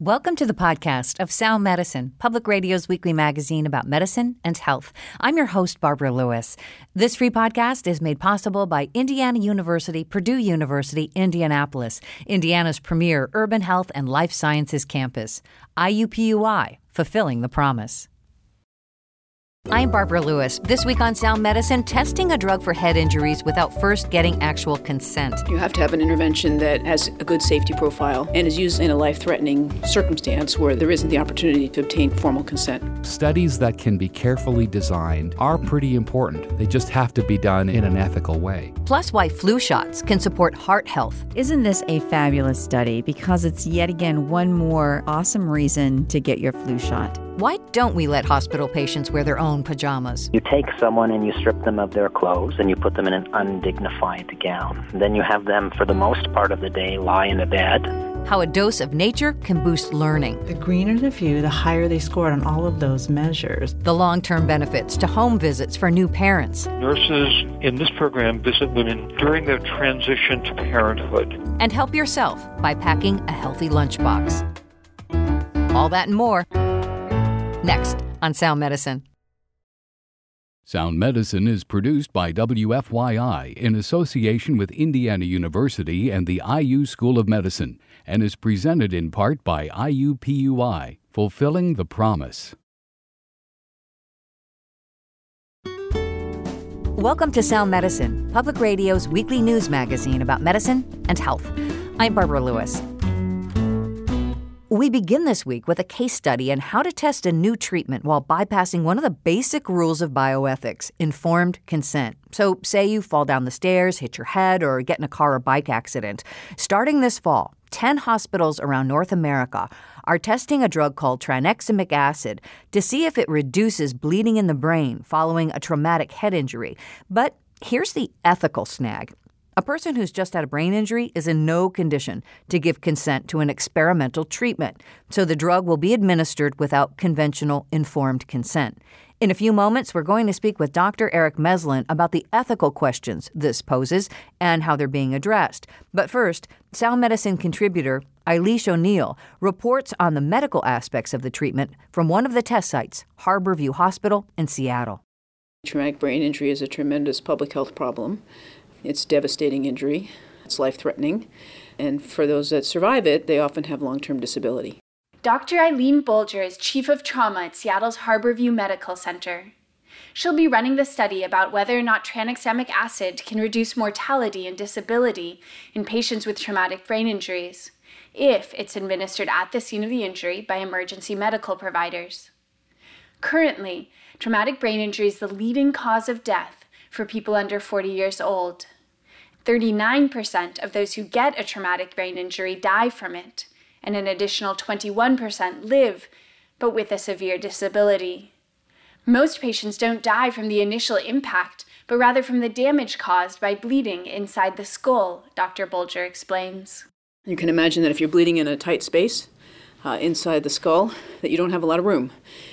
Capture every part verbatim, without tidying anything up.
Welcome to the podcast of Sound Medicine, Public Radio's weekly magazine about medicine and health. I'm your host, Barbara Lewis. This free podcast is made possible by Indiana University, Purdue University, Indianapolis, Indiana's premier urban health and life sciences campus. I U P U I, fulfilling the promise. I'm Barbara Lewis. This week on Sound Medicine, testing a drug for head injuries without first getting actual consent. You have to have an intervention that has a good safety profile and is used in a life-threatening circumstance where there isn't the opportunity to obtain formal consent. Studies that can be carefully designed are pretty important. They just have to be done in an ethical way. Plus, why flu shots can support heart health. Isn't this a fabulous study? Because it's yet again one more awesome reason to get your flu shot. Why don't we let hospital patients wear their own pajamas? You take someone and you strip them of their clothes and you put them in an undignified gown. Then you have them, for the most part of the day, lie in a bed. How a dose of nature can boost learning. The greener the view, the higher they scored on all of those measures. The long-term benefits to home visits for new parents. Nurses in this program visit women during their transition to parenthood. And help yourself by packing a healthy lunchbox. All that and more next on Sound Medicine. Sound Medicine is produced by W F Y I in association with Indiana University and the I U School of Medicine and is presented in part by I U P U I, fulfilling the promise. Welcome to Sound Medicine, Public Radio's weekly news magazine about medicine and health. I'm Barbara Lewis. We begin this week with a case study on how to test a new treatment while bypassing one of the basic rules of bioethics, informed consent. So say you fall down the stairs, hit your head, or get in a car or bike accident. Starting this fall, ten hospitals around North America are testing a drug called tranexamic acid to see if it reduces bleeding in the brain following a traumatic head injury. But here's the ethical snag. A person who's just had a brain injury is in no condition to give consent to an experimental treatment, so the drug will be administered without conventional informed consent. In a few moments, we're going to speak with Doctor Eric Meslin about the ethical questions this poses and how they're being addressed. But first, Sound Medicine contributor Eilish O'Neill reports on the medical aspects of the treatment from one of the test sites, Harborview Hospital in Seattle. Traumatic brain injury is a tremendous public health problem. It's a devastating injury. It's life-threatening. And for those that survive it, they often have long-term disability. Doctor Eileen Bolger is Chief of Trauma at Seattle's Harborview Medical Center. She'll be running the study about whether or not tranexamic acid can reduce mortality and disability in patients with traumatic brain injuries, if it's administered at the scene of the injury by emergency medical providers. Currently, traumatic brain injury is the leading cause of death for people under forty years old. thirty-nine percent of those who get a traumatic brain injury die from it, and an additional twenty-one percent live, but with a severe disability. Most patients don't die from the initial impact, but rather from the damage caused by bleeding inside the skull, Doctor Bolger explains. You can imagine that if you're bleeding in a tight space uh, inside the skull, that you don't have a lot of room.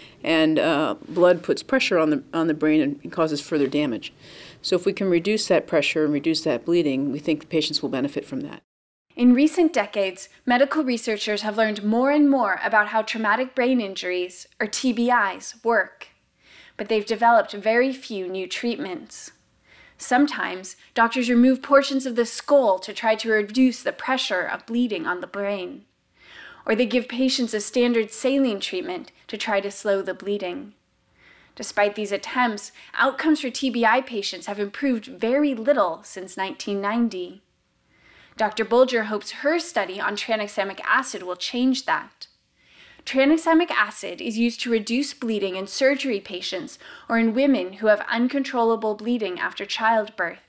And uh, blood puts pressure on the on the brain and causes further damage. So if we can reduce that pressure and reduce that bleeding, we think the patients will benefit from that. In recent decades, medical researchers have learned more and more about how traumatic brain injuries, or T B Is, work. But they've developed very few new treatments. Sometimes, doctors remove portions of the skull to try to reduce the pressure of bleeding on the brain. Or they give patients a standard saline treatment to try to slow the bleeding. Despite these attempts, outcomes for T B I patients have improved very little since nineteen ninety. Doctor Bolger hopes her study on tranexamic acid will change that. Tranexamic acid is used to reduce bleeding in surgery patients or in women who have uncontrollable bleeding after childbirth.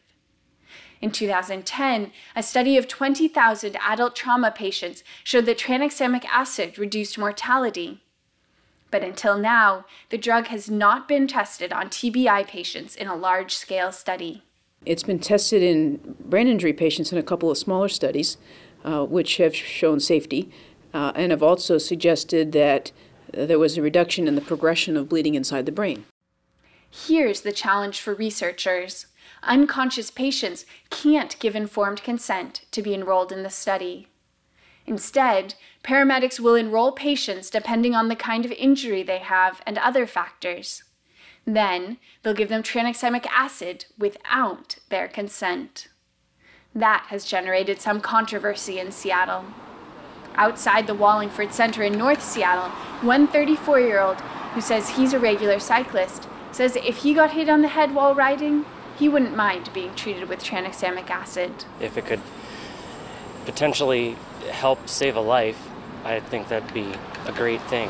In two thousand ten, a study of twenty thousand adult trauma patients showed that tranexamic acid reduced mortality. But until now, the drug has not been tested on T B I patients in a large-scale study. It's been tested in brain injury patients in a couple of smaller studies, uh, which have shown safety, uh, and have also suggested that uh, there was a reduction in the progression of bleeding inside the brain. Here's the challenge for researchers. Unconscious patients can't give informed consent to be enrolled in the study. Instead, paramedics will enroll patients depending on the kind of injury they have and other factors. Then, they'll give them tranexamic acid without their consent. That has generated some controversy in Seattle. Outside the Wallingford Center in North Seattle, one thirty-four-year-old who says he's a regular cyclist says if he got hit on the head while riding, he wouldn't mind being treated with tranexamic acid. If it could potentially help save a life, I think that'd be a great thing.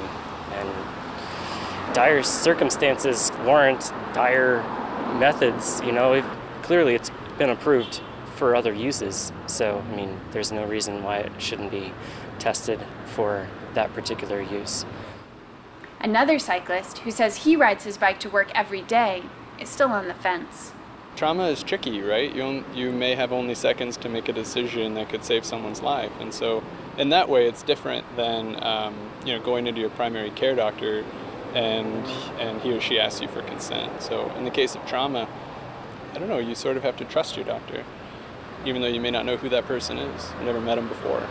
And dire circumstances warrant dire methods, you know. If, clearly it's been approved for other uses, so, I mean, there's no reason why it shouldn't be tested for that particular use. Another cyclist, who says he rides his bike to work every day, is still on the fence. Trauma is tricky, right? You, on, you may have only seconds to make a decision that could save someone's life, and so in that way it's different than um, you know, going into your primary care doctor and and he or she asks you for consent. So in the case of trauma, I don't know, you sort of have to trust your doctor, even though you may not know who that person is. You've never met him before.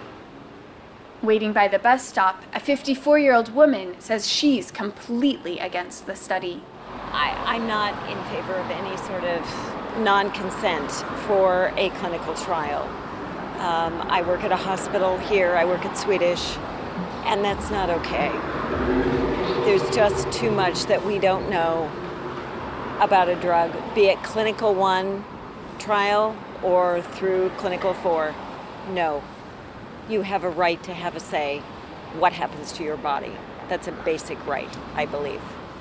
Waiting by the bus stop, a fifty-four-year-old woman says she's completely against the study. I, I'm not in favor of any sort of non-consent for a clinical trial. Um, I work at a hospital here, I work at Swedish, and that's not okay. There's just too much that we don't know about a drug, be it clinical one trial or through clinical four. No. You have a right to have a say what happens to your body. That's a basic right, I believe.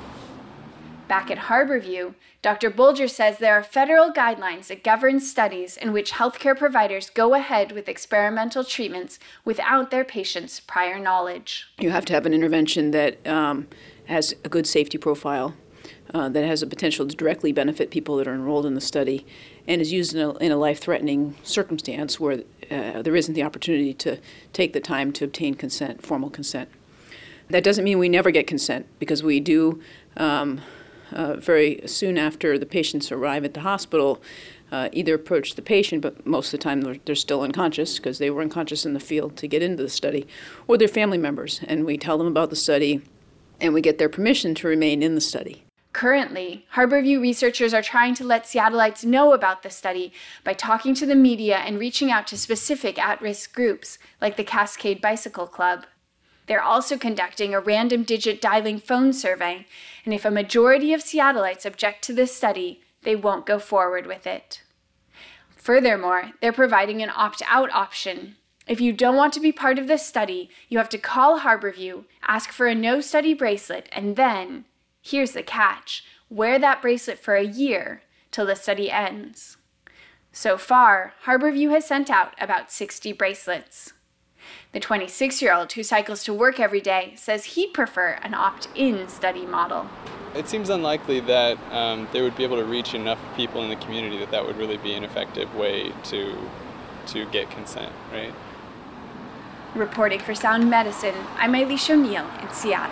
Back at Harborview, Doctor Bolger says there are federal guidelines that govern studies in which healthcare providers go ahead with experimental treatments without their patients' prior knowledge. You have to have an intervention that um, has a good safety profile, uh, that has a potential to directly benefit people that are enrolled in the study, and is used in a, in a life-threatening circumstance where uh, there isn't the opportunity to take the time to obtain consent, formal consent. That doesn't mean we never get consent, because we do, um, uh, very soon after the patients arrive at the hospital, uh, either approach the patient, but most of the time they're, they're still unconscious because they were unconscious in the field to get into the study, or their family members, and we tell them about the study, and we get their permission to remain in the study. Currently, Harborview researchers are trying to let Seattleites know about the study by talking to the media and reaching out to specific at-risk groups, like the Cascade Bicycle Club. They're also conducting a random digit dialing phone survey, and if a majority of Seattleites object to this study, they won't go forward with it. Furthermore, they're providing an opt-out option. If you don't want to be part of this study, you have to call Harborview, ask for a no-study bracelet, and then, here's the catch, wear that bracelet for a year till the study ends. So far, Harborview has sent out about sixty bracelets. The twenty-six-year-old who cycles to work every day says he'd prefer an opt-in study model. It seems unlikely that um, they would be able to reach enough people in the community that that would really be an effective way to to get consent, right? Reporting for Sound Medicine, I'm Eilish O'Neill in Seattle.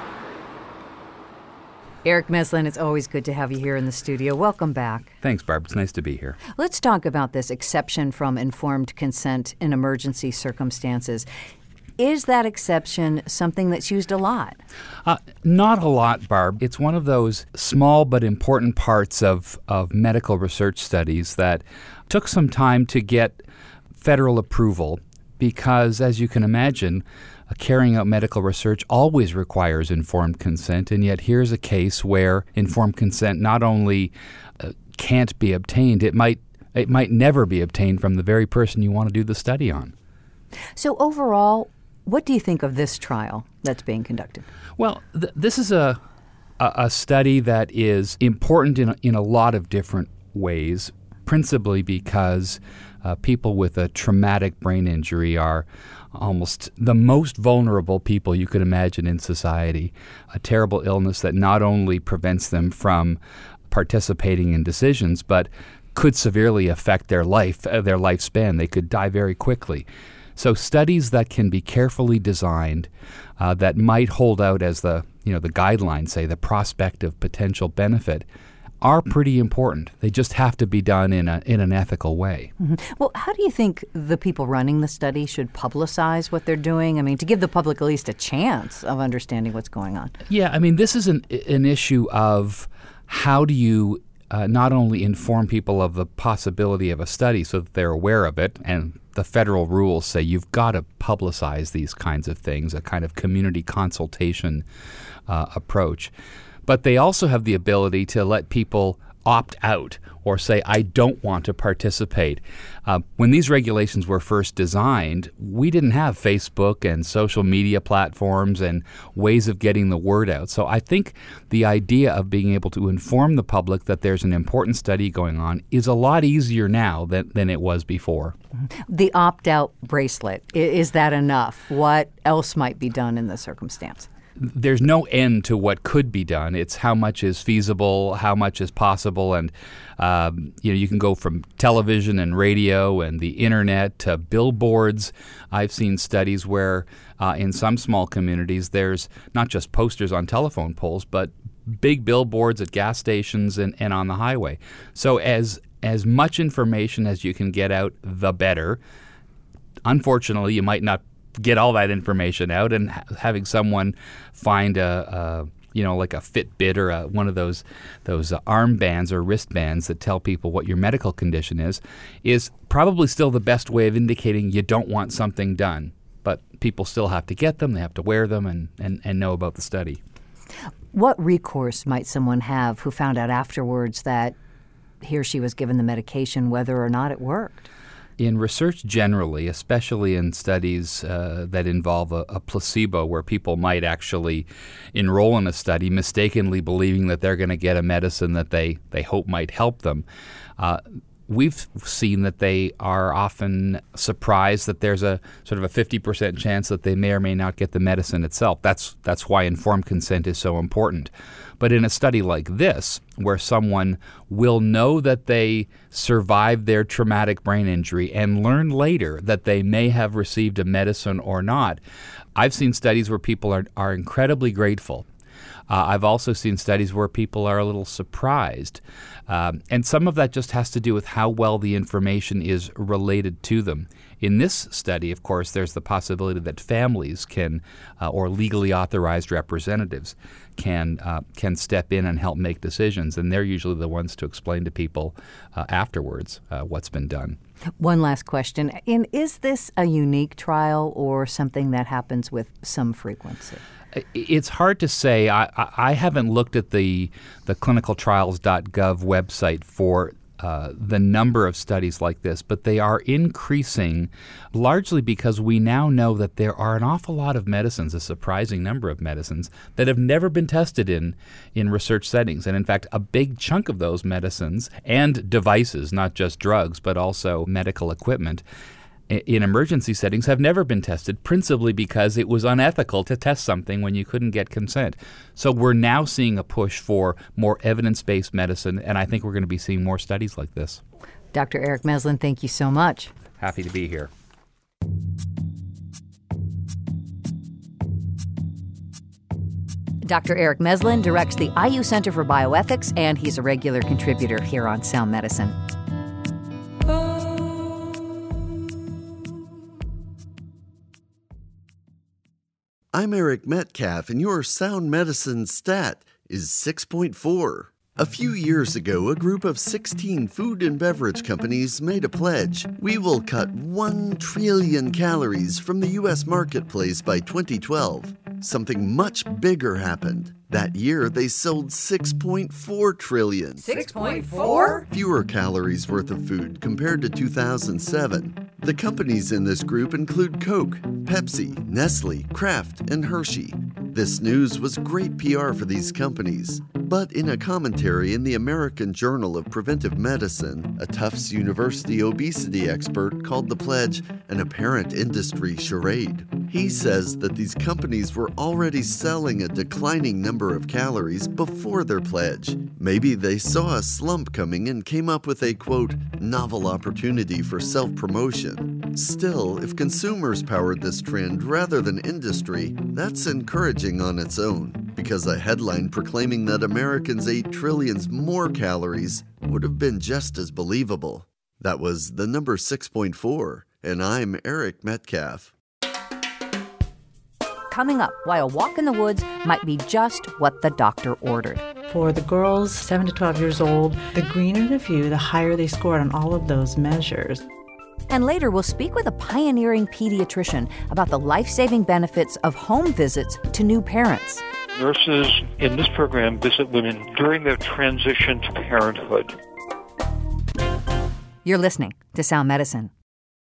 Eric Meslin, it's always good to have you here in the studio. Welcome back. Thanks, Barb. It's nice to be here. Let's talk about this exception from informed consent in emergency circumstances. Is that exception something that's used a lot? Uh, not a lot, Barb. It's one of those small but important parts of, of medical research studies that took some time to get federal approval because, as you can imagine, Uh, carrying out medical research always requires informed consent, and yet here's a case where informed consent not only uh, can't be obtained, it might it might never be obtained from the very person you want to do the study on. So overall, what do you think of this trial that's being conducted? Well, th- this is a, a a study that is important in a, in a lot of different ways, principally because uh, people with a traumatic brain injury are almost the most vulnerable people you could imagine in society. A terrible illness that not only prevents them from participating in decisions, but could severely affect their life, uh, their lifespan. They could die very quickly. So studies that can be carefully designed, uh, that might hold out as the, you know, the guidelines say, the prospect of potential benefit, are pretty important. They just have to be done in a in an ethical way. Mm-hmm. Well, how do you think the people running the study should publicize what they're doing? I mean, to give the public at least a chance of understanding what's going on. Yeah, I mean, this is an an issue of how do you uh, not only inform people of the possibility of a study so that they're aware of it, and the federal rules say you've got to publicize these kinds of things, a kind of community consultation uh, approach. But they also have the ability to let people opt out or say, I don't want to participate. Uh, when these regulations were first designed, we didn't have Facebook and social media platforms and ways of getting the word out. So I think the idea of being able to inform the public that there's an important study going on is a lot easier now than, than it was before. The opt-out bracelet, is that enough? What else might be done in this circumstance? There's no end to what could be done. It's how much is feasible, how much is possible, and um, you know, you can go from television and radio and the internet to billboards. I've seen studies where uh, in some small communities there's not just posters on telephone poles, but big billboards at gas stations and, and on the highway. So as as much information as you can get out, the better. Unfortunately, you might not get all that information out, and ha- having someone find a, a you know like a Fitbit or a, one of those those uh, armbands or wristbands that tell people what your medical condition is is probably still the best way of indicating you don't want something done. But people still have to get them, they have to wear them, and, and, and know about the study. What recourse might someone have who found out afterwards that he or she was given the medication, whether or not it worked? In research generally, especially in studies uh, that involve a, a placebo where people might actually enroll in a study mistakenly believing that they're going to get a medicine that they, they hope might help them, uh, we've seen that they are often surprised that there's a sort of a fifty percent chance that they may or may not get the medicine itself. That's, that's why informed consent is so important. But in a study like this, where someone will know that they survived their traumatic brain injury and learn later that they may have received a medicine or not, I've seen studies where people are, are incredibly grateful. Uh, I've also seen studies where people are a little surprised. Um, and some of that just has to do with how well the information is related to them. In this study, of course, there's the possibility that families can, uh, or legally authorized representatives, can uh, can step in and help make decisions, and they're usually the ones to explain to people uh, afterwards uh, what's been done. One last question. And is this a unique trial or something that happens with some frequency? It's hard to say. I, I haven't looked at the the clinical trials dot gov website for uh, the number of studies like this, but they are increasing largely because we now know that there are an awful lot of medicines, a surprising number of medicines, that have never been tested in, in research settings. And in fact, a big chunk of those medicines and devices, not just drugs, but also medical equipment, in emergency settings have never been tested, principally because it was unethical to test something when you couldn't get consent. So we're now seeing a push for more evidence-based medicine, and I think we're going to be seeing more studies like this. Doctor Eric Meslin, thank you so much. Happy to be here. Doctor Eric Meslin directs the I U Center for Bioethics, and he's a regular contributor here on Sound Medicine. I'm Eric Metcalf, and your Sound Medicine stat is six point four. A few years ago, a group of sixteen food and beverage companies made a pledge. We will cut one trillion calories from the U S marketplace by twenty twelve. Something much bigger happened. That year, they sold six point four trillion. six point four? Fewer calories worth of food compared to two thousand seven. The companies in this group include Coke, Pepsi, Nestle, Kraft, and Hershey. This news was great P R for these companies. But in a commentary in the American Journal of Preventive Medicine, a Tufts University obesity expert called the pledge an apparent industry charade. He says that these companies were already selling a declining number of calories before their pledge. Maybe they saw a slump coming and came up with a, quote, novel opportunity for self-promotion. Still, if consumers powered this trend rather than industry, that's encouraging on its own. because a headline proclaiming that Americans ate trillions more calories would have been just as believable. That was the number six point four, and I'm Eric Metcalf. Coming up, why a walk in the woods might be just what the doctor ordered. For the girls seven to twelve years old, the greener the view, the higher they scored on all of those measures. And later, we'll speak with a pioneering pediatrician about the life-saving benefits of home visits to new parents. Nurses in this program visit women during their transition to parenthood. You're listening to Sound Medicine.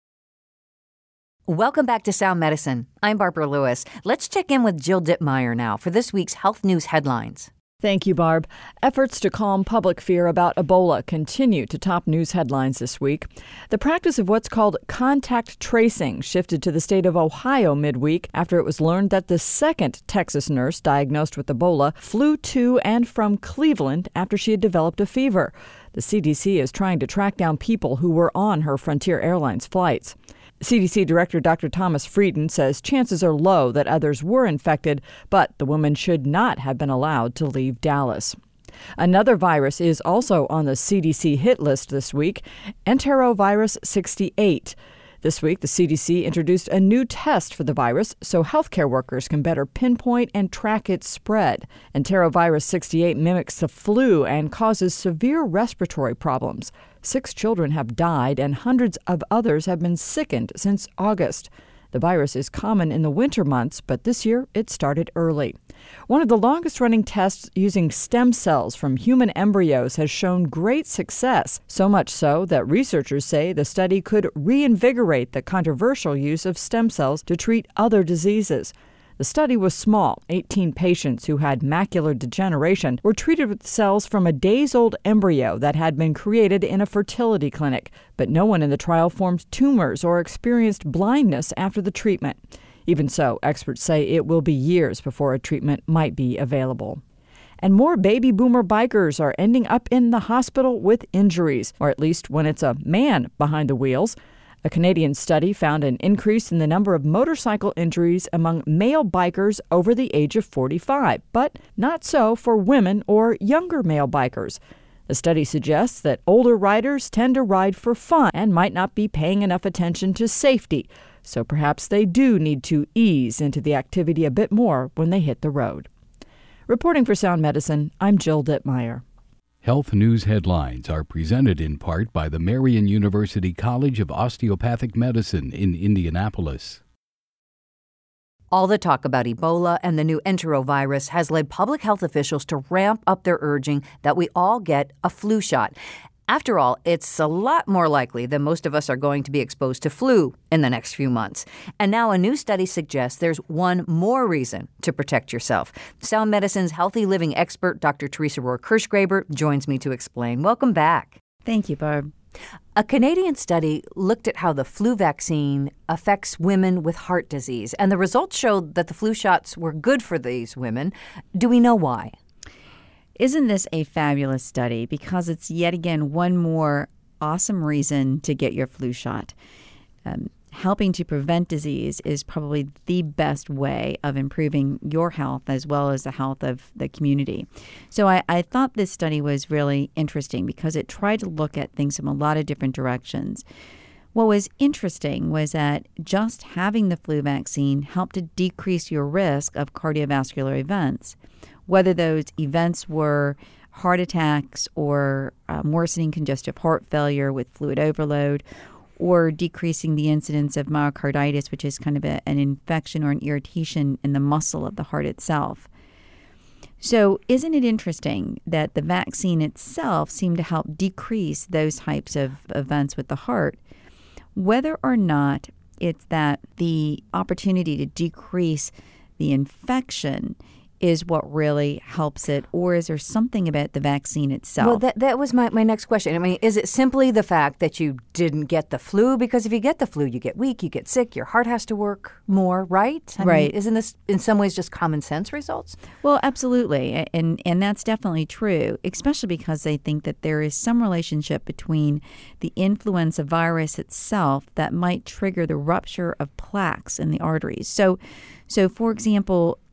Welcome back to Sound Medicine. I'm Barbara Lewis. Let's check in with Jill Dittmeyer now for this week's health news headlines. Thank you, Barb. Efforts to calm public fear about Ebola continue to top news headlines this week. The practice of what's called contact tracing shifted to the state of Ohio midweek after it was learned that the second Texas nurse diagnosed with Ebola flew to and from Cleveland after she had developed a fever. The C D C is trying to track down people who were on her Frontier Airlines flights. C D C Director Doctor Thomas Frieden says chances are low that others were infected, but the woman should not have been allowed to leave Dallas. Another virus is also on the C D C hit list this week, enterovirus sixty-eight. This week, the C D C introduced a new test for the virus so healthcare workers can better pinpoint and track its spread. Enterovirus sixty-eight mimics the flu and causes severe respiratory problems. Six children have died and hundreds of others have been sickened since August. The virus is common in the winter months, but this year it started early. One of the longest-running tests using stem cells from human embryos has shown great success, so much so that researchers say the study could reinvigorate the controversial use of stem cells to treat other diseases. The study was small. eighteen patients who had macular degeneration were treated with cells from a days-old embryo that had been created in a fertility clinic, but no one in the trial formed tumors or experienced blindness after the treatment. Even so, experts say it will be years before a treatment might be available. And more baby boomer bikers are ending up in the hospital with injuries, or at least when it's a man behind the wheels. A Canadian study found an increase in the number of motorcycle injuries among male bikers over the age of forty-five, but not so for women or younger male bikers. The study suggests that older riders tend to ride for fun and might not be paying enough attention to safety, so perhaps they do need to ease into the activity a bit more when they hit the road. Reporting for Sound Medicine, I'm Jill Dittmeyer. Health news headlines are presented in part by the Marian University College of Osteopathic Medicine in Indianapolis. All the talk about Ebola and the new enterovirus has led public health officials to ramp up their urging that we all get a flu shot. After all, it's a lot more likely than most of us are going to be exposed to flu in the next few months. And now a new study suggests there's one more reason to protect yourself. Sound Medicine's healthy living expert, Doctor Teresa Rohr-Kirschgraber, joins me to explain. Welcome back. Thank you, Barb. A Canadian study looked at how the flu vaccine affects women with heart disease, and the results showed that the flu shots were good for these women. Do we know why? Isn't this a fabulous study? Because it's yet again one more awesome reason to get your flu shot. Um, helping to prevent disease is probably the best way of improving your health as well as the health of the community. So I, I thought this study was really interesting because it tried to look at things from a lot of different directions. What was interesting was that just having the flu vaccine helped to decrease your risk of cardiovascular events. Whether those events were heart attacks or um, worsening congestive heart failure with fluid overload, or decreasing the incidence of myocarditis, which is kind of a, an infection or an irritation in the muscle of the heart itself. So isn't it interesting that the vaccine itself seemed to help decrease those types of events with the heart? Whether or not it's that the opportunity to decrease the infection is what really helps it, or is there something about the vaccine itself? Well, that that was my, my next question. I mean, is it simply the fact that you didn't get the flu? Because if you get the flu, you get weak, you get sick, your heart has to work more, right? I right. mean, isn't this in some ways just common sense results? Well, absolutely. And, and that's definitely true, especially because they think that there is some relationship between the influenza virus itself that might trigger the rupture of plaques in the arteries. So, so for example,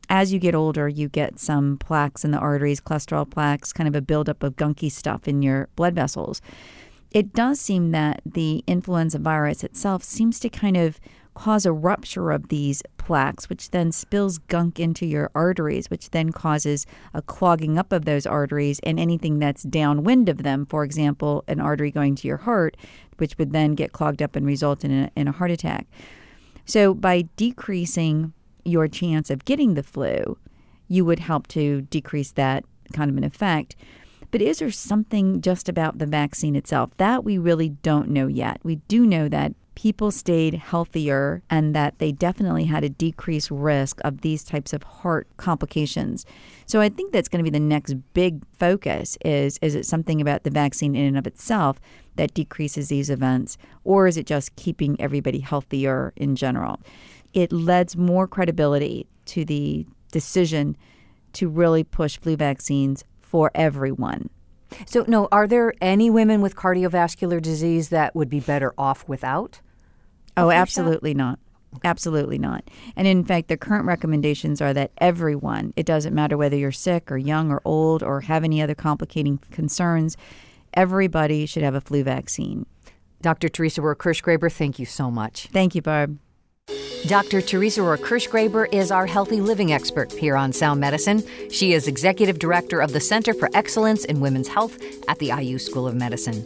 as you get older, you get some plaques in the arteries, cholesterol plaques, kind of a buildup of gunky stuff in your blood vessels. It does seem that the influenza virus itself seems to kind of cause a rupture of these plaques, which then spills gunk into your arteries, which then causes a clogging up of those arteries and anything that's downwind of them, for example, an artery going to your heart, which would then get clogged up and result in a, in a heart attack. So by decreasing your chance of getting the flu, you would help to decrease that kind of an effect. But is there something just about the vaccine itself? That we really don't know yet. We do know that people stayed healthier and that they definitely had a decreased risk of these types of heart complications. So I think that's going to be the next big focus is, is it something about the vaccine in and of itself that decreases these events, or is it just keeping everybody healthier in general? It lends more credibility to the decision to really push flu vaccines for everyone. So, no, are there any women with cardiovascular disease that would be better off without? Oh, absolutely not. Absolutely not. And in fact, the current recommendations are that everyone, it doesn't matter whether you're sick or young or old or have any other complicating concerns, everybody should have a flu vaccine. Doctor Teresa Rohr-Kirschgraber, thank you so much. Thank you, Barb. Doctor Teresa Rohr-Kirschgraber is our healthy living expert here on Sound Medicine. She is Executive Director of the Center for Excellence in Women's Health at the I U School of Medicine.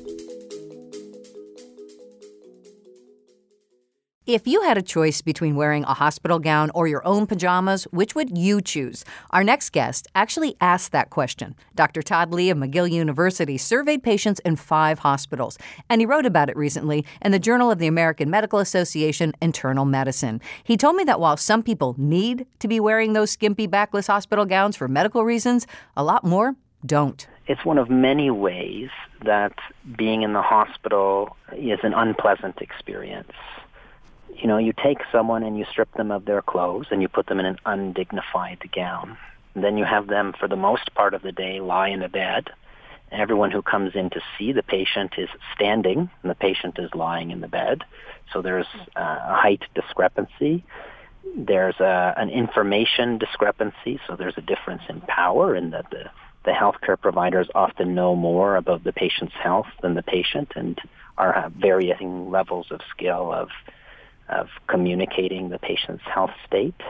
If you had a choice between wearing a hospital gown or your own pajamas, which would you choose? Our next guest actually asked that question. Doctor Todd Lee of McGill University surveyed patients in five hospitals, and he wrote about it recently in the Journal of the American Medical Association Internal Medicine. He told me that while some people need to be wearing those skimpy backless hospital gowns for medical reasons, a lot more don't. It's one of many ways that being in the hospital is an unpleasant experience. You know, you take someone and you strip them of their clothes and you put them in an undignified gown. And then you have them, for the most part of the day, lie in a bed. And everyone who comes in to see the patient is standing, and the patient is lying in the bed. So there's uh, a height discrepancy. There's a, an information discrepancy, so there's a difference in power in that the, the healthcare providers often know more about the patient's health than the patient and are have varying levels of skill of of communicating the patient's health state.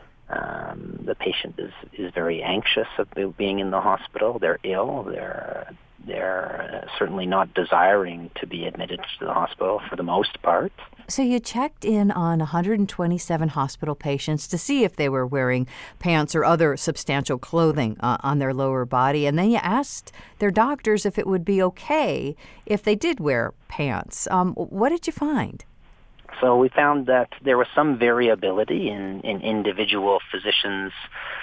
Um, the patient is, is very anxious about being in the hospital. They're ill. They're they're certainly not desiring to be admitted to the hospital for the most part. So you checked in on one hundred twenty-seven hospital patients to see if they were wearing pants or other substantial clothing uh, on their lower body, and then you asked their doctors if it would be okay if they did wear pants. Um, what did you find? So we found that there was some variability in, in individual physicians'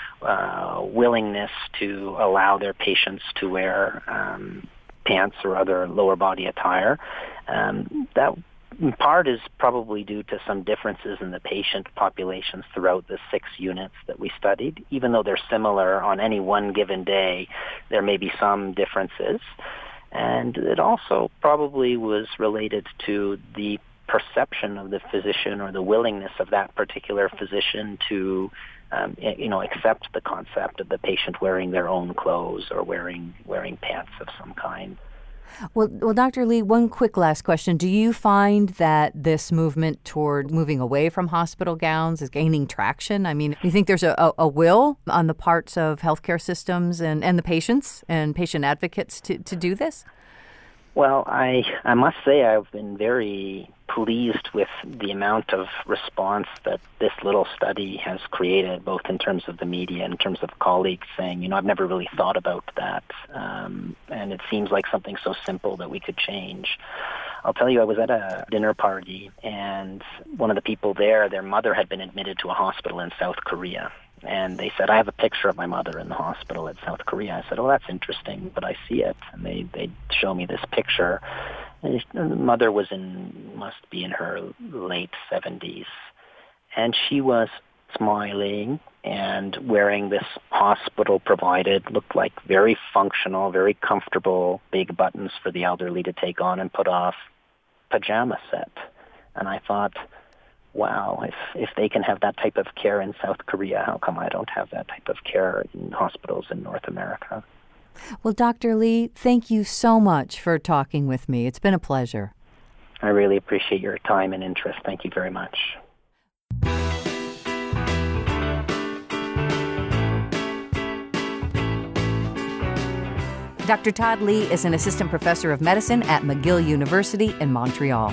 uh, willingness to allow their patients to wear um, pants or other lower body attire. Um, that in part is probably due to some differences in the patient populations throughout the six units that we studied. Even though they're similar on any one given day, there may be some differences. And it also probably was related to the perception of the physician or the willingness of that particular physician to, um, you know, accept the concept of the patient wearing their own clothes or wearing wearing pants of some kind. Well, well, Doctor Lee, one quick last question. Do you find that this movement toward moving away from hospital gowns is gaining traction? I mean, do you think there's a, a, a will on the parts of healthcare systems and, and the patients and patient advocates to, to do this? Well, I I must say I've been very pleased with the amount of response that this little study has created, both in terms of the media and in terms of colleagues saying, you know, I've never really thought about that, um, and it seems like something so simple that we could change. I'll tell you, I was at a dinner party, and one of the people there, their mother had been admitted to a hospital in South Korea. And they said, I have a picture of my mother in the hospital at South Korea. I said, oh, that's interesting, but I see it. And they, they show me this picture. And the mother was in, must be in her late seventies. And she was smiling and wearing this hospital-provided, looked like very functional, very comfortable, big buttons for the elderly to take on and put off pajama set. And I thought, wow, if, if they can have that type of care in South Korea, how come I don't have that type of care in hospitals in North America? Well, Doctor Lee, thank you so much for talking with me. It's been a pleasure. I really appreciate your time and interest. Thank you very much. Doctor Todd Lee is an assistant professor of medicine at McGill University in Montreal.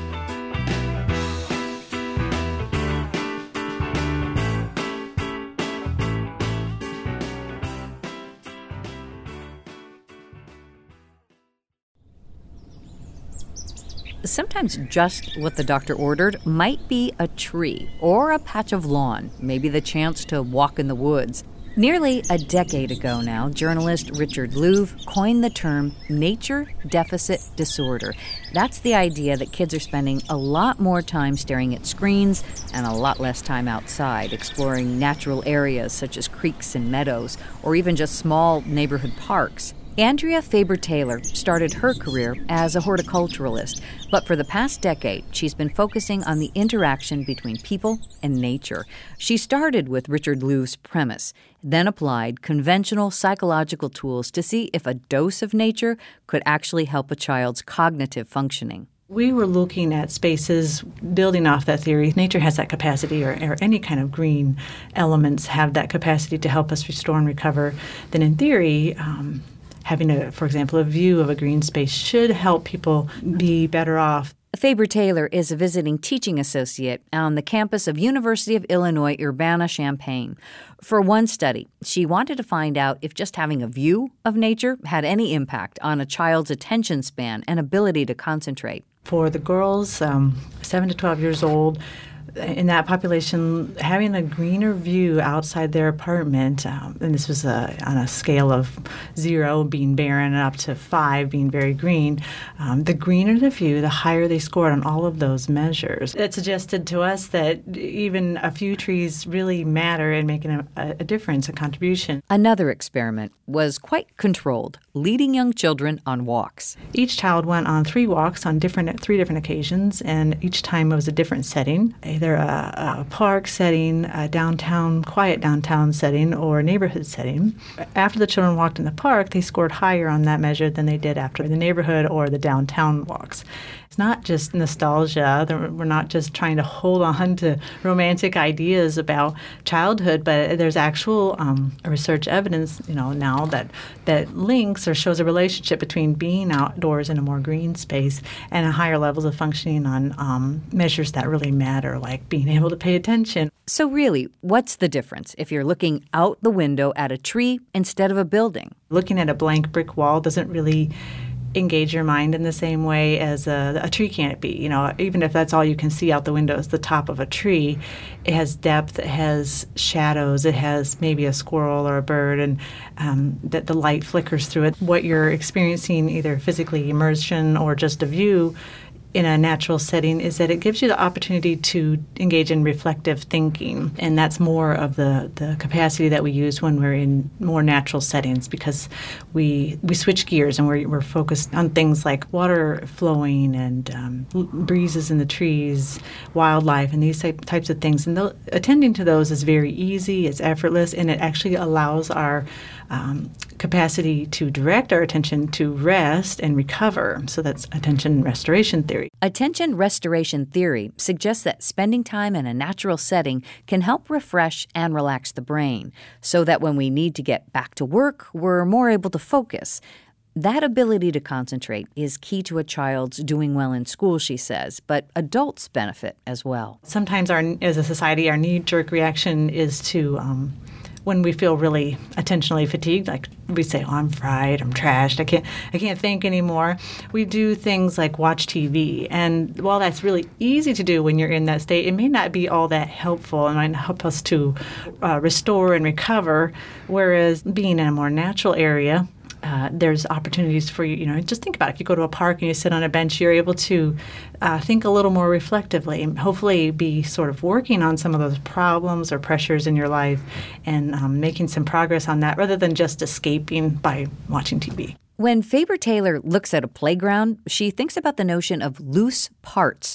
Sometimes just what the doctor ordered might be a tree or a patch of lawn, maybe the chance to walk in the woods. Nearly a decade ago now, journalist Richard Louv coined the term nature deficit disorder. That's the idea that kids are spending a lot more time staring at screens and a lot less time outside, exploring natural areas such as creeks and meadows, or even just small neighborhood parks. Andrea Faber-Taylor started her career as a horticulturalist, but for the past decade, she's been focusing on the interaction between people and nature. She started with Richard Louv's premise, then applied conventional psychological tools to see if a dose of nature could actually help a child's cognitive functioning. We were looking at spaces, building off that theory. Nature has that capacity, or, or any kind of green elements have that capacity to help us restore and recover. Then in theory, um, having, a, for example, a view of a green space should help people be better off. Faber-Taylor is a visiting teaching associate on the campus of University of Illinois Urbana-Champaign. For one study, she wanted to find out if just having a view of nature had any impact on a child's attention span and ability to concentrate. For the girls, um, seven to twelve years old, in that population, having a greener view outside their apartment, um, and this was a, on a scale of zero being barren and up to five being very green, um, the greener the view, the higher they scored on all of those measures. It suggested to us that even a few trees really matter in making a, a difference, a contribution. Another experiment was quite controlled, leading young children on walks. Each child went on three walks on different, three different occasions, and each time it was a different setting, either a, a park setting, a downtown, quiet downtown setting, or a neighborhood setting. After the children walked in the park, they scored higher on that measure than they did after the neighborhood or the downtown walks. It's not just nostalgia. We're not just trying to hold on to romantic ideas about childhood, but there's actual um, research evidence, you know, now that that links or shows a relationship between being outdoors in a more green space and higher levels of functioning on um, measures that really matter, like being able to pay attention. So really, what's the difference if you're looking out the window at a tree instead of a building? Looking at a blank brick wall doesn't really engage your mind in the same way as a, a tree canopy. You know, even if that's all you can see out the window is the top of a tree, it has depth, it has shadows, it has maybe a squirrel or a bird, and um, that the light flickers through it. What you're experiencing, either physically immersion or just a view in a natural setting, is that it gives you the opportunity to engage in reflective thinking. And that's more of the, the capacity that we use when we're in more natural settings, because we we switch gears and we're, we're focused on things like water flowing and um, breezes in the trees, wildlife, and these type, types of things. And th- attending to those is very easy, it's effortless, and it actually allows our um, capacity to direct our attention to rest and recover. So that's attention restoration theory. Attention restoration theory suggests that spending time in a natural setting can help refresh and relax the brain, so that when we need to get back to work, we're more able to focus. That ability to concentrate is key to a child's doing well in school, she says, but adults benefit as well. Sometimes our, as a society, our knee-jerk reaction is to um, when we feel really attentionally fatigued, like we say, oh, I'm fried, I'm trashed, I can't I can't think anymore. We do things like watch T V. And while that's really easy to do when you're in that state, it may not be all that helpful and might help us to uh, restore and recover. Whereas being in a more natural area, Uh, there's opportunities for you, you know, just think about it. If you go to a park and you sit on a bench, you're able to uh, think a little more reflectively and hopefully be sort of working on some of those problems or pressures in your life and um, making some progress on that rather than just escaping by watching T V. When Faber-Taylor looks at a playground, she thinks about the notion of loose parts.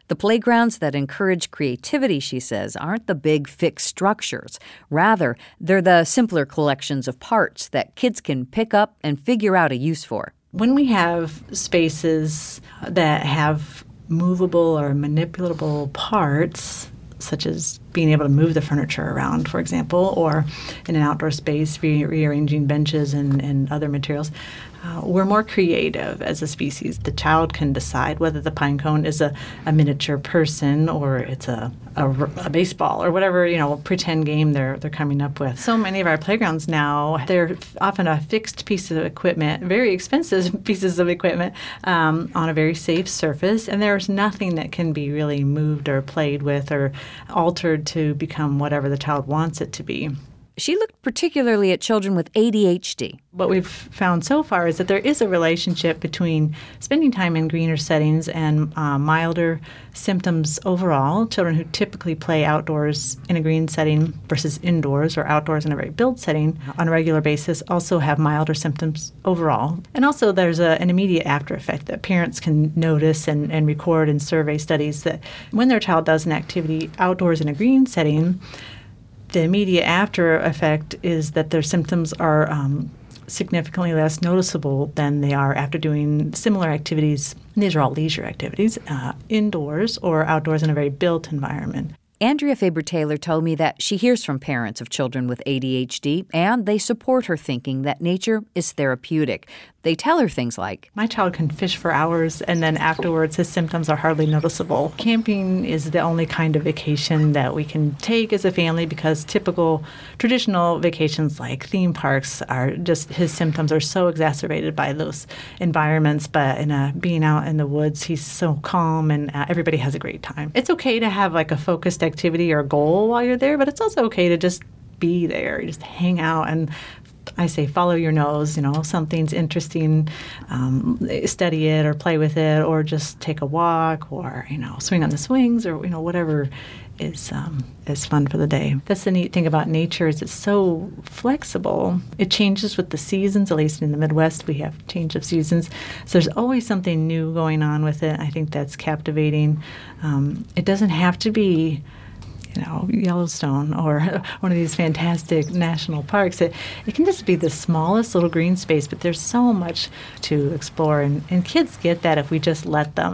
The playgrounds that encourage creativity, she says, aren't the big fixed structures. Rather, they're the simpler collections of parts that kids can pick up and figure out a use for. When we have spaces that have movable or manipulable parts, such as being able to move the furniture around, for example, or in an outdoor space, re- rearranging benches and, and other materials, uh, we're more creative as a species. The child can decide whether the pine cone is a, a miniature person or it's a, a, a baseball or whatever, you know, pretend game they're they're coming up with. So many of our playgrounds now, they're often a fixed piece of equipment, very expensive pieces of equipment, um, on a very safe surface, and there's nothing that can be really moved or played with or altered to become whatever the child wants it to be. She looked particularly at children with A D H D. What we've found so far is that there is a relationship between spending time in greener settings and uh, milder symptoms overall. Children who typically play outdoors in a green setting versus indoors or outdoors in a very built setting on a regular basis also have milder symptoms overall. And also there's a, an immediate after effect that parents can notice and, and record in survey studies that when their child does an activity outdoors in a green setting, the immediate after effect is that their symptoms are um, significantly less noticeable than they are after doing similar activities. And these are all leisure activities, uh, indoors or outdoors in a very built environment. Andrea Faber-Taylor told me that she hears from parents of children with A D H D, and they support her thinking that nature is therapeutic. They tell her things like, my child can fish for hours, and then afterwards his symptoms are hardly noticeable. Camping is the only kind of vacation that we can take as a family because typical traditional vacations like theme parks are just, his symptoms are so exacerbated by those environments. But in a, being out in the woods, he's so calm and uh, everybody has a great time. It's okay to have like a focused activity or goal while you're there, but it's also okay to just be there, just hang out and I say follow your nose, you know, something's interesting, um, study it or play with it or just take a walk or, you know, swing on the swings or, you know, whatever is um, is fun for the day. That's the neat thing about nature is it's so flexible. It changes with the seasons, at least in the Midwest we have change of seasons. So there's always something new going on with it. I think that's captivating. Um, it doesn't have to be you know, Yellowstone or one of these fantastic national parks. It, it can just be the smallest little green space, but there's so much to explore, and, and kids get that if we just let them.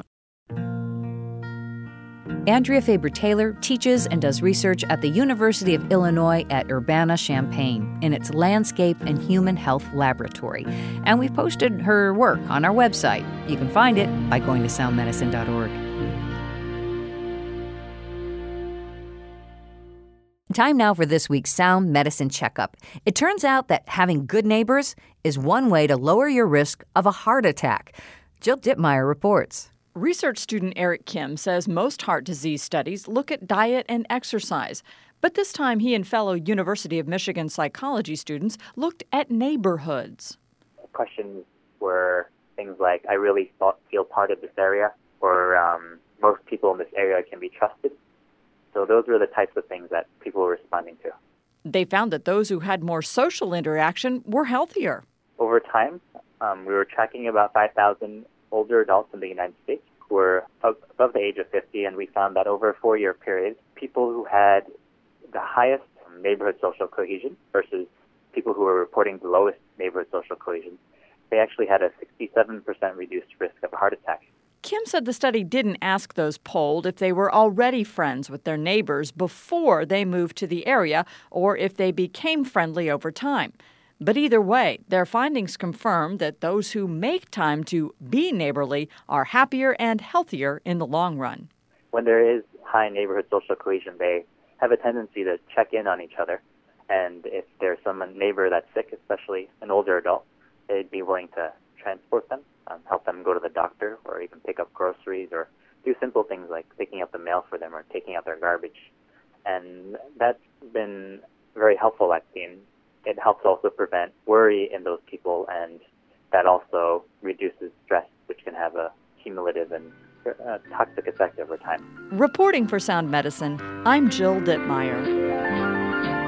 Andrea Faber-Taylor teaches and does research at the University of Illinois at Urbana-Champaign in its Landscape and Human Health Laboratory. And we've posted her work on our website. You can find it by going to sound medicine dot org. Time now for this week's Sound Medicine Checkup. It turns out that having good neighbors is one way to lower your risk of a heart attack. Jill Dittmeyer reports. Research student Eric Kim says most heart disease studies look at diet and exercise. But this time he and fellow University of Michigan psychology students looked at neighborhoods. Questions were things like, I really thought, feel part of this area, or um, most people in this area can be trusted. So those were the types of things that people were responding to. They found that those who had more social interaction were healthier. Over time, um, we were tracking about five thousand older adults in the United States who were above the age of fifty, and we found that over a four-year period, people who had the highest neighborhood social cohesion versus people who were reporting the lowest neighborhood social cohesion, they actually had a sixty-seven percent reduced risk of a heart attack. Kim said the study didn't ask those polled if they were already friends with their neighbors before they moved to the area or if they became friendly over time. But either way, their findings confirm that those who make time to be neighborly are happier and healthier in the long run. When there is high neighborhood social cohesion, they have a tendency to check in on each other. And if there's some neighbor that's sick, especially an older adult, they'd be willing to transport them, um, help them go to the doctor, or even pick up groceries, or do simple things like picking up the mail for them or taking out their garbage. And that's been very helpful, I've seen. It helps also prevent worry in those people, and that also reduces stress, which can have a cumulative and uh, toxic effect over time. Reporting for Sound Medicine, I'm Jill Dittmeyer.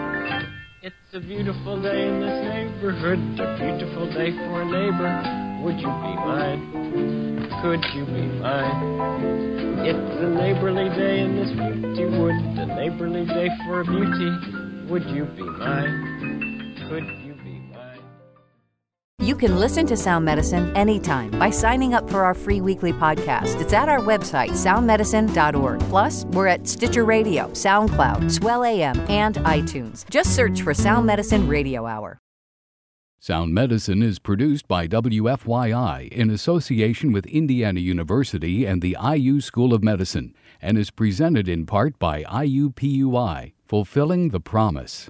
It's a beautiful day in this neighborhood, a beautiful day for a neighbor. Would you be mine? Could you be mine? It's a neighborly day in this beauty wood, a neighborly day for beauty. Would you be mine? Could you be mine? You can listen to Sound Medicine anytime by signing up for our free weekly podcast. It's at our website, sound medicine dot org. Plus, we're at Stitcher Radio, SoundCloud, Swell A M, and iTunes. Just search for Sound Medicine Radio Hour. Sound Medicine is produced by W F Y I in association with Indiana University and the I U School of Medicine, and is presented in part by I U P U I, Fulfilling the Promise.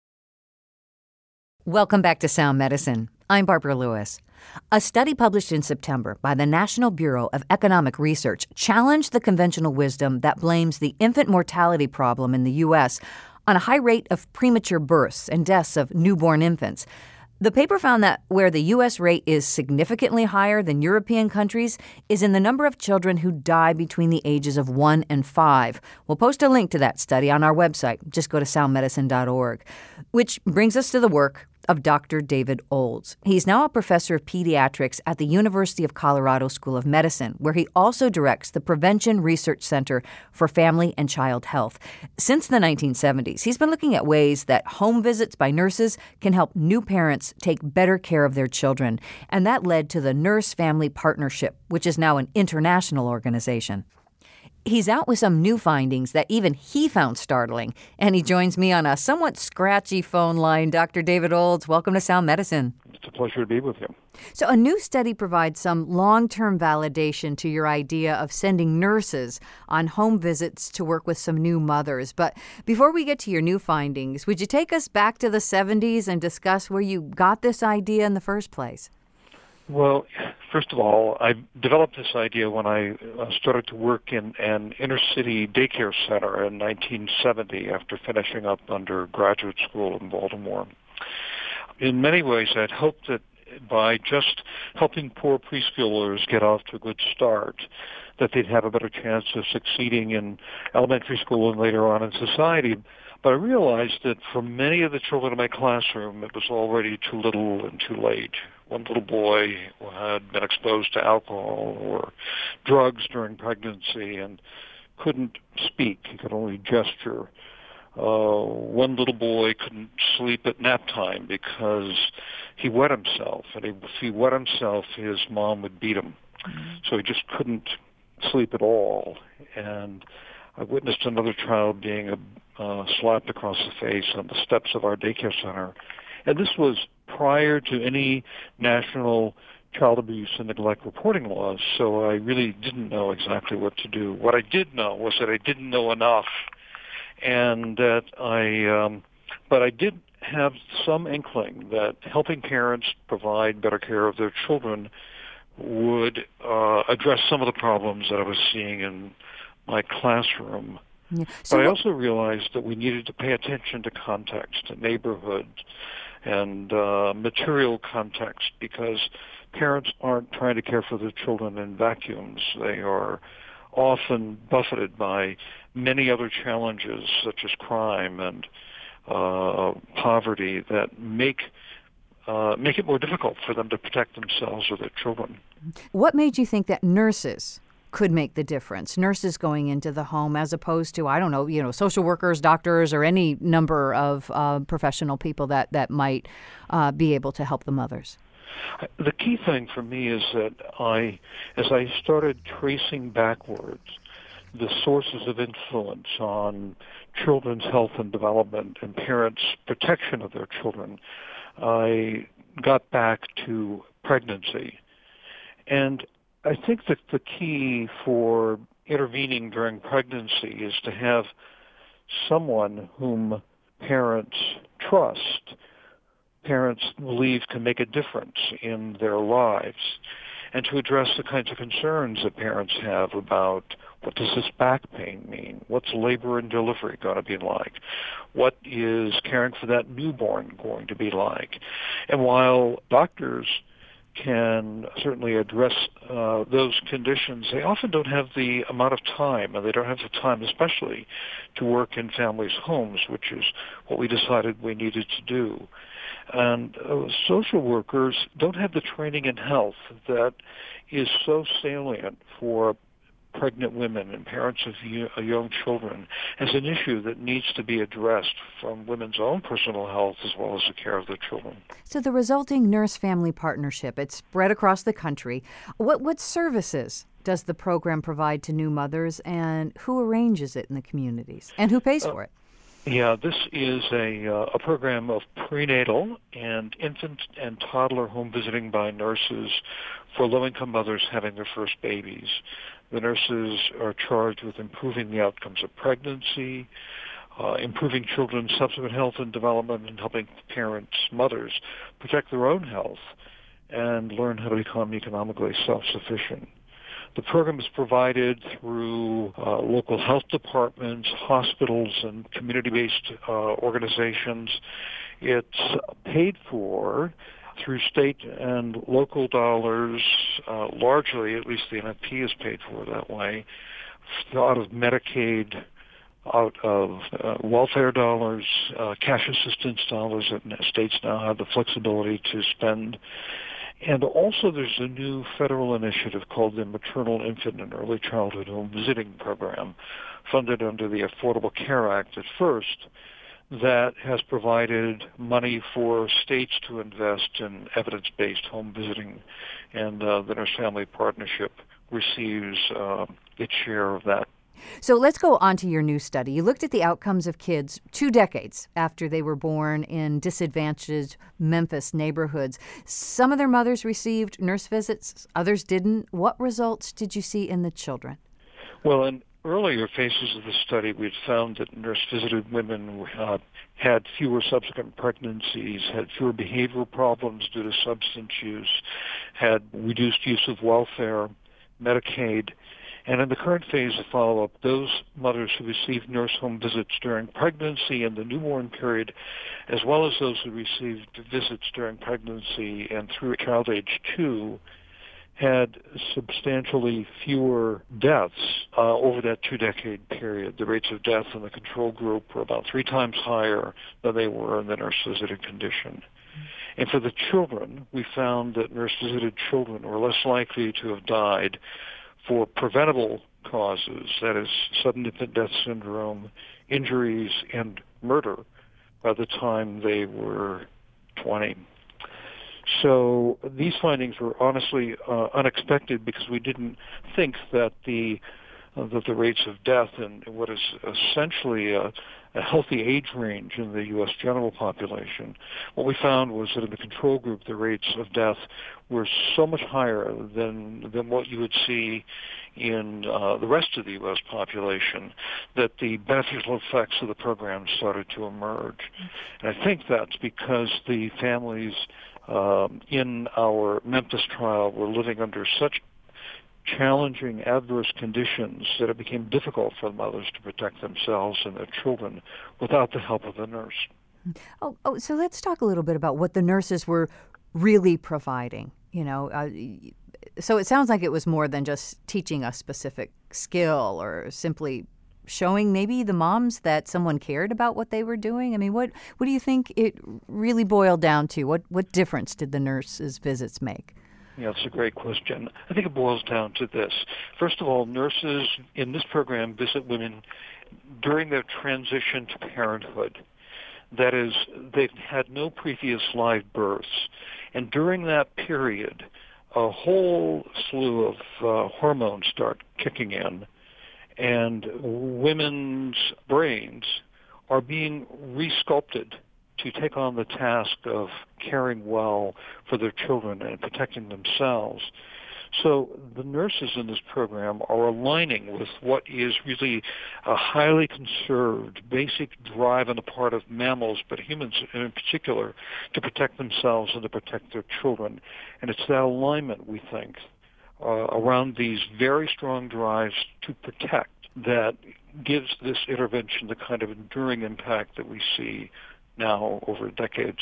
Welcome back to Sound Medicine. I'm Barbara Lewis. A study published in September by the National Bureau of Economic Research challenged the conventional wisdom that blames the infant mortality problem in the U S on a high rate of premature births and deaths of newborn infants. The paper found that where the U S rate is significantly higher than European countries is in the number of children who die between the ages of one and five. We'll post a link to that study on our website. Just go to sound medicine dot org. Which brings us to the work of Doctor David Olds. He's now a professor of pediatrics at the University of Colorado School of Medicine, where he also directs the Prevention Research Center for Family and Child Health. Since the nineteen seventies, he's been looking at ways that home visits by nurses can help new parents take better care of their children. And that led to the Nurse Family Partnership, which is now an international organization. He's out with some new findings that even he found startling, and he joins me on a somewhat scratchy phone line. Doctor David Olds, welcome to Sound Medicine. It's a pleasure to be with you. So a new study provides some long-term validation to your idea of sending nurses on home visits to work with some new mothers. But before we get to your new findings, would you take us back to the seventies and discuss where you got this idea in the first place? Well, first of all, I developed this idea when I uh, started to work in an inner-city daycare center in nineteen seventy after finishing up undergraduate school in Baltimore. In many ways, I'd hoped that by just helping poor preschoolers get off to a good start, that they'd have a better chance of succeeding in elementary school and later on in society. But I realized that for many of the children in my classroom, it was already too little and too late. One little boy had been exposed to alcohol or drugs during pregnancy and couldn't speak. He could only gesture. Uh, one little boy couldn't sleep at nap time because he wet himself. And he, if he wet himself, his mom would beat him. Mm-hmm. So he just couldn't sleep at all. And I witnessed another child being uh, slapped across the face on the steps of our daycare center. And this was prior to any national child abuse and neglect reporting laws, so I really didn't know exactly what to do. What I did know was that I didn't know enough, and that I, um, but I did have some inkling that helping parents provide better care of their children would uh, address some of the problems that I was seeing in my classroom. Yeah. So but I also realized that we needed to pay attention to context, to neighborhood, and uh, material context, because parents aren't trying to care for their children in vacuums. They are often buffeted by many other challenges, such as crime and uh, poverty, that make uh, make it more difficult for them to protect themselves or their children. What made you think that nurses could make the difference? Nurses going into the home as opposed to, I don't know, you know, social workers, doctors, or any number of uh, professional people that, that might uh, be able to help the mothers? The key thing for me is that I, as I started tracing backwards the sources of influence on children's health and development and parents' protection of their children, I got back to pregnancy. And I think that the key for intervening during pregnancy is to have someone whom parents trust, parents believe can make a difference in their lives, and to address the kinds of concerns that parents have about what does this back pain mean? What's labor and delivery going to be like? What is caring for that newborn going to be like? And while doctors can certainly address uh, those conditions, they often don't have the amount of time, and they don't have the time especially to work in families' homes, which is what we decided we needed to do. And uh, social workers don't have the training in health that is so salient for pregnant women and parents of young children as an issue that needs to be addressed from women's own personal health as well as the care of their children. So the resulting nurse-family partnership, it's spread across the country. What, what services does the program provide to new mothers, and who arranges it in the communities, and who pays for it? Uh, yeah, this is a, uh, a program of prenatal and infant and toddler home visiting by nurses for low-income mothers having their first babies. The nurses are charged with improving the outcomes of pregnancy, uh, improving children's subsequent health and development, and helping parents, mothers, protect their own health and learn how to become economically self-sufficient. The program is provided through uh, local health departments, hospitals, and community-based uh, organizations. It's paid for through state and local dollars, uh, largely, at least the N F P is paid for that way, out of Medicaid, out of uh, welfare dollars, uh, cash assistance dollars that states now have the flexibility to spend. And also there's a new federal initiative called the Maternal, Infant, and Early Childhood Home Visiting Program, funded under the Affordable Care Act at first, that has provided money for states to invest in evidence-based home visiting, and uh, the Nurse Family Partnership receives uh, its share of that. So let's go on to your new study. You looked at the outcomes of kids two decades after they were born in disadvantaged Memphis neighborhoods. Some of their mothers received nurse visits, others didn't. What results did you see in the children? Well, in earlier phases of the study, we had found that nurse-visited women uh, had fewer subsequent pregnancies, had fewer behavioral problems due to substance use, had reduced use of welfare, Medicaid. And in the current phase of follow-up, those mothers who received nurse home visits during pregnancy and the newborn period, as well as those who received visits during pregnancy and through child age two, had substantially fewer deaths uh, over that two-decade period. The rates of death in the control group were about three times higher than they were in the nurse-visited condition. And for the children, we found that nurse-visited children were less likely to have died for preventable causes, that is, sudden infant death syndrome, injuries, and murder by the time they were twenty. So these findings were honestly uh, unexpected because we didn't think that the uh, that the rates of death in what is essentially a, a healthy age range in the U S general population, what we found was that in the control group, the rates of death were so much higher than than what you would see in uh, the rest of the U S population that the beneficial effects of the program started to emerge. And I think that's because the families um, in our Memphis trial were living under such challenging adverse conditions that it became difficult for the mothers to protect themselves and their children without the help of a nurse. Oh, oh so let's talk a little bit about what the nurses were really providing. You know, uh, so it sounds like it was more than just teaching a specific skill or simply showing maybe the moms that someone cared about what they were doing. I mean, what what do you think it really boiled down to? What what difference did the nurses' visits make? Yeah, it's a great question. I think it boils down to this. First of all, nurses in this program visit women during their transition to parenthood. That is, they've had no previous live births. And during that period, a whole slew of uh, hormones start kicking in, and women's brains are being resculpted to take on the task of caring well for their children and protecting themselves. So the nurses in this program are aligning with what is really a highly conserved, basic drive on the part of mammals, but humans in particular, to protect themselves and to protect their children. And it's that alignment, we think, uh, around these very strong drives to protect that gives this intervention the kind of enduring impact that we see now over decades.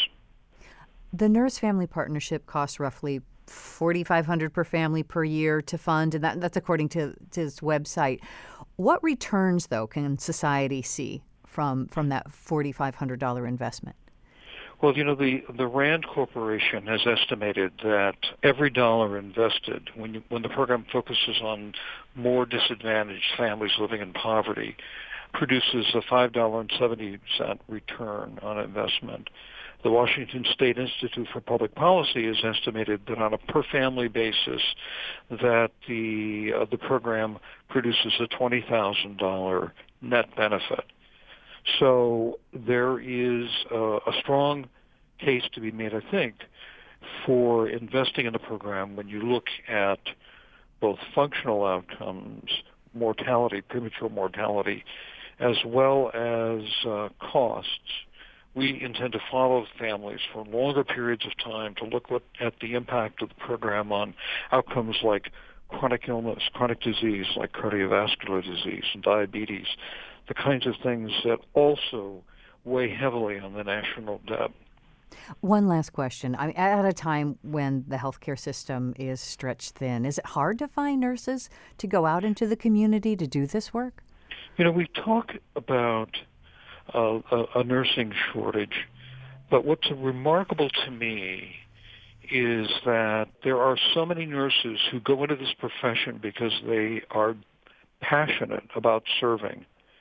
The Nurse Family Partnership costs roughly four thousand five hundred dollars per family per year to fund, and that, that's according to, to its website. What returns, though, can society see from, from that four thousand five hundred dollars investment? Well, you know, the, the RAND Corporation has estimated that every dollar invested, when, you, when the program focuses on more disadvantaged families living in poverty, produces a five dollars and seventy cents return on investment. The Washington State Institute for Public Policy has estimated that on a per-family basis that the, uh, the program produces a twenty thousand dollars net benefit. So there is uh, a strong case to be made, I think, for investing in the program when you look at both functional outcomes, mortality, premature mortality, as well as uh, costs. We intend to follow families for longer periods of time to look what, at the impact of the program on outcomes like chronic illness, chronic disease like cardiovascular disease and diabetes, the kinds of things that also weigh heavily on the national debt. One last question. I mean, at a time when the healthcare system is stretched thin, is it hard to find nurses to go out into the community to do this work? You know, we talk about uh, a, a nursing shortage, but what's remarkable to me is that there are so many nurses who go into this profession because they are passionate about serving.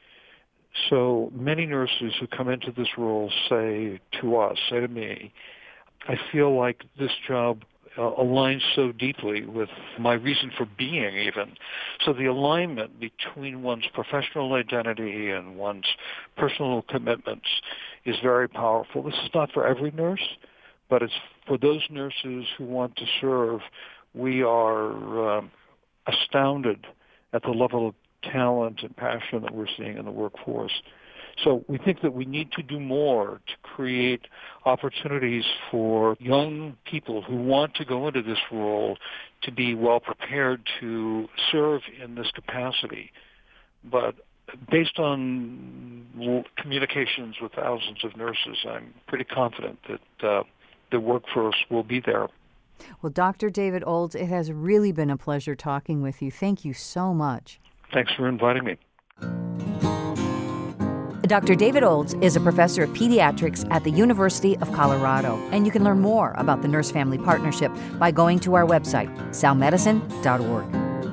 So many nurses who come into this role say to us, say to me, I feel like this job uh, aligns so deeply with my reason for being even. So the alignment between one's professional identity and one's personal commitments is very powerful. This is not for every nurse, but it's for those nurses who want to serve. We are um, astounded at the level of talent and passion that we're seeing in the workforce. So we think that we need to do more to create opportunities for young people who want to go into this role to be well prepared to serve in this capacity. But based on communications with thousands of nurses, I'm pretty confident that uh, the workforce will be there. Well, Doctor David Olds, it has really been a pleasure talking with you. Thank you so much. Thanks for inviting me. Doctor David Olds is a professor of pediatrics at the University of Colorado, and you can learn more about the Nurse Family Partnership by going to our website, sal medicine dot org.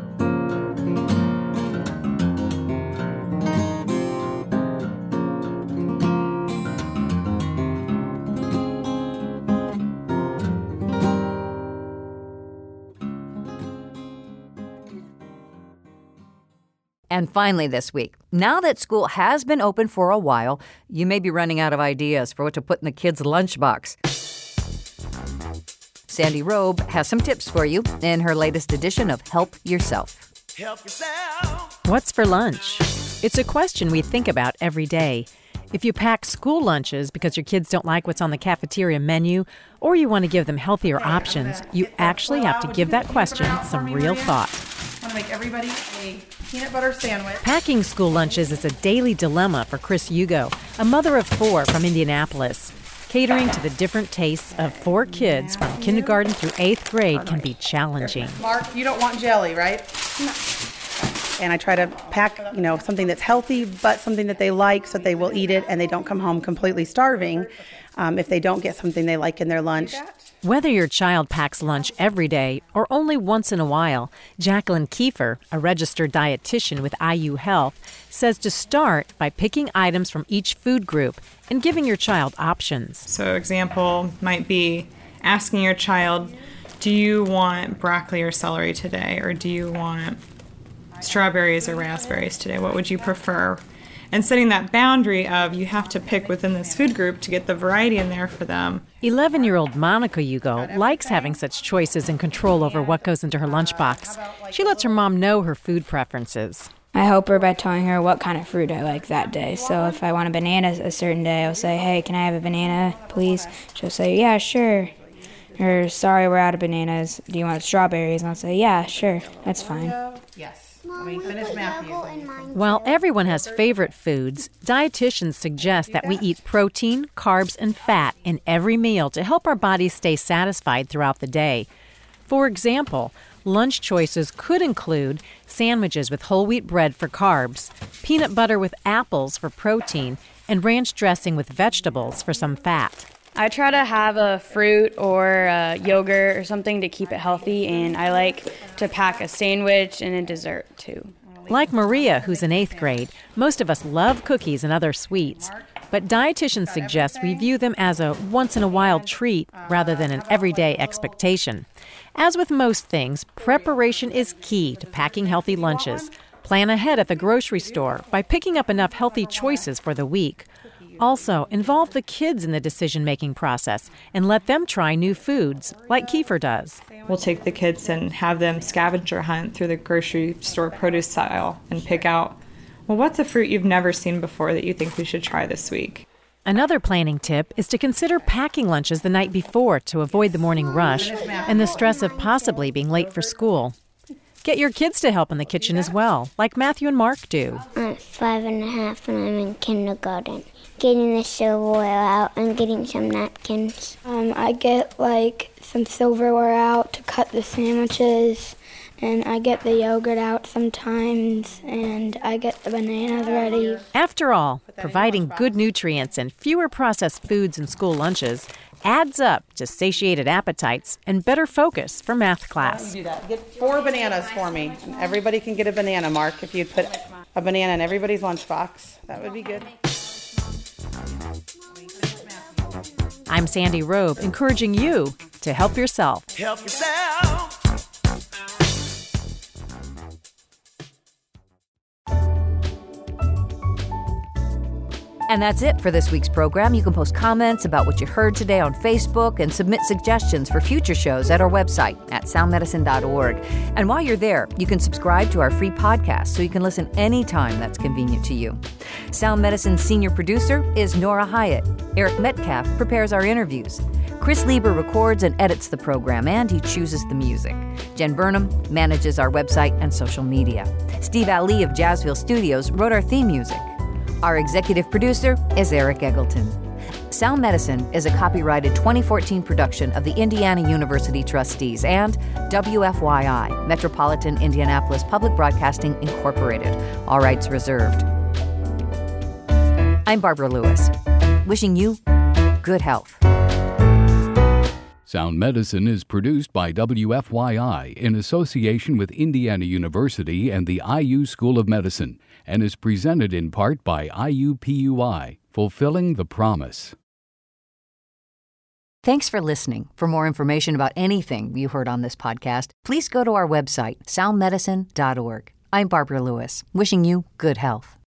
And finally this week, now that school has been open for a while, you may be running out of ideas for what to put in the kids' lunchbox. Sandy Robe has some tips for you in her latest edition of Help Yourself. Help yourself. What's for lunch? It's a question we think about every day. If you pack school lunches because your kids don't like what's on the cafeteria menu, or you want to give them healthier options, you actually have to give that question some real thought. I want to make everybody a peanut butter sandwich. Packing school lunches is a daily dilemma for Chris Hugo, a mother of four from Indianapolis. Catering to the different tastes of four kids from kindergarten through eighth grade can be challenging. Mark, you don't want jelly, right? No. And I try to pack, you know, something that's healthy, but something that they like so that they will eat it and they don't come home completely starving um, if they don't get something they like in their lunch. Whether your child packs lunch every day or only once in a while, Jacqueline Kiefer, a registered dietitian with I U Health, says to start by picking items from each food group and giving your child options. So example might be asking your child, do you want broccoli or celery today? Or do you want strawberries or raspberries today? What would you prefer? And setting that boundary of you have to pick within this food group to get the variety in there for them. eleven-year-old Monica Hugo likes having such choices and control over what goes into her lunchbox. She lets her mom know her food preferences. I help her by telling her what kind of fruit I like that day. So if I want a banana a certain day, I'll say, hey, can I have a banana, please? She'll say, yeah, sure. Or, sorry, we're out of bananas. Do you want strawberries? And I'll say, yeah, sure, that's fine. Yes. We finish Matthew. While everyone has favorite foods, dietitians suggest that we eat protein, carbs, and fat in every meal to help our bodies stay satisfied throughout the day. For example, lunch choices could include sandwiches with whole wheat bread for carbs, peanut butter with apples for protein, and ranch dressing with vegetables for some fat. I try to have a fruit or a yogurt or something to keep it healthy, and I like to pack a sandwich and a dessert too. Like Maria, who's in eighth grade, most of us love cookies and other sweets. But dietitians suggest we view them as a once-in-a-while treat rather than an everyday expectation. As with most things, preparation is key to packing healthy lunches. Plan ahead at the grocery store by picking up enough healthy choices for the week. Also, involve the kids in the decision-making process and let them try new foods, like Kiefer does. We'll take the kids and have them scavenger hunt through the grocery store produce aisle and pick out, well, what's a fruit you've never seen before that you think we should try this week? Another planning tip is to consider packing lunches the night before to avoid the morning rush and the stress of possibly being late for school. Get your kids to help in the kitchen as well, like Matthew and Mark do. I'm five and a half and I'm in kindergarten. Getting the silverware out and getting some napkins. Um, I get like some silverware out to cut the sandwiches, and I get the yogurt out sometimes, and I get the bananas ready. After all, providing good nutrients and fewer processed foods in school lunches adds up to satiated appetites and better focus for math class. You do that. Get four bananas for me. Everybody can get a banana, Mark. If you'd put a banana in everybody's lunchbox, that would be good. I'm Sandy Robe, encouraging you to help yourself. Help yourself. And that's it for this week's program. You can post comments about what you heard today on Facebook and submit suggestions for future shows at our website at sound medicine dot org. And while you're there, you can subscribe to our free podcast so you can listen anytime that's convenient to you. Sound Medicine's senior producer is Nora Hyatt. Eric Metcalf prepares our interviews. Chris Lieber records and edits the program, and he chooses the music. Jen Burnham manages our website and social media. Steve Ali of Jazzville Studios wrote our theme music. Our executive producer is Eric Eggleton. Sound Medicine is a copyrighted twenty fourteen production of the Indiana University Trustees and W F Y I, Metropolitan Indianapolis Public Broadcasting Incorporated. All rights reserved. I'm Barbara Lewis, wishing you good health. Sound Medicine is produced by W F Y I in association with Indiana University and the I U School of Medicine, and is presented in part by I U P U I, Fulfilling the Promise. Thanks for listening. For more information about anything you heard on this podcast, please go to our website, sound medicine dot org. I'm Barbara Lewis, wishing you good health.